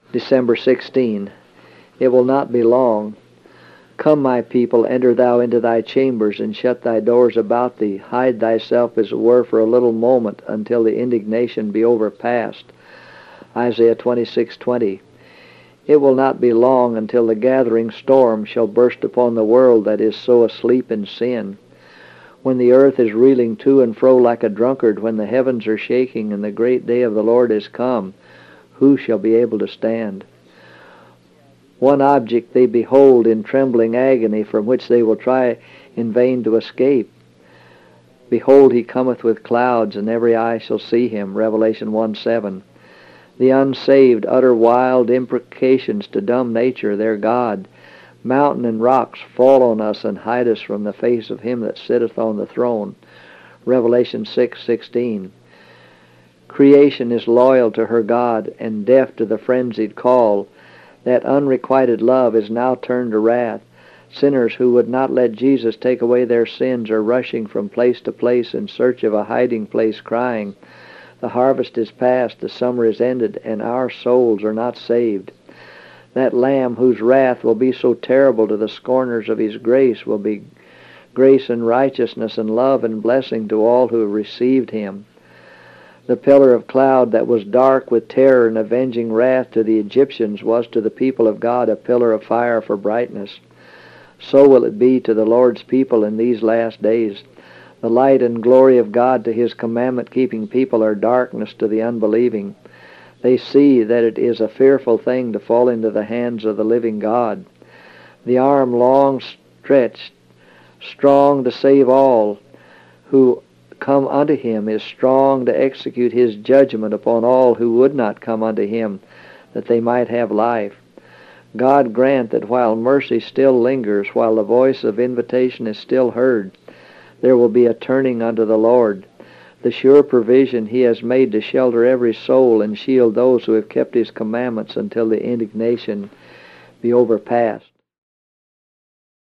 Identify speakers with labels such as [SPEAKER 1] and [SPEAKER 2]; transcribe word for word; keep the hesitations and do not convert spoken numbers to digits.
[SPEAKER 1] December sixteenth. It will not be long. Come, my people, enter thou into thy chambers, and shut thy doors about thee. Hide thyself as it were for a little moment, until the indignation be overpast. Isaiah twenty-six twenty. It will not be long until the gathering storm shall burst upon the world that is so asleep in sin. When the earth is reeling to and fro like a drunkard, when the heavens are shaking and the great day of the Lord is come, who shall be able to stand? One object they behold in trembling agony, from which they will try in vain to escape. Behold, he cometh with clouds, and every eye shall see him. Revelation one seven. The unsaved utter wild imprecations to dumb nature, their God. Mountain and rocks fall on us and hide us from the face of him that sitteth on the throne. Revelation six sixteen. Creation is loyal to her God and deaf to the frenzied call. That unrequited love is now turned to wrath. Sinners who would not let Jesus take away their sins are rushing from place to place in search of a hiding place, crying, "The harvest is past, the summer is ended, and our souls are not saved." That Lamb whose wrath will be so terrible to the scorners of his grace will be grace and righteousness and love and blessing to all who have received him. The pillar of cloud that was dark with terror and avenging wrath to the Egyptians was to the people of God a pillar of fire for brightness. So will it be to the Lord's people in these last days. The light and glory of God to his commandment-keeping people are darkness to the unbelieving. They see that it is a fearful thing to fall into the hands of the living God. The arm long stretched, strong to save all who come unto him, is strong to execute his judgment upon all who would not come unto him, that they might have life. God grant that while mercy still lingers, while the voice of invitation is still heard, there will be a turning unto the Lord. The sure provision he has made to shelter every soul and shield those who have kept his commandments until the indignation be overpast.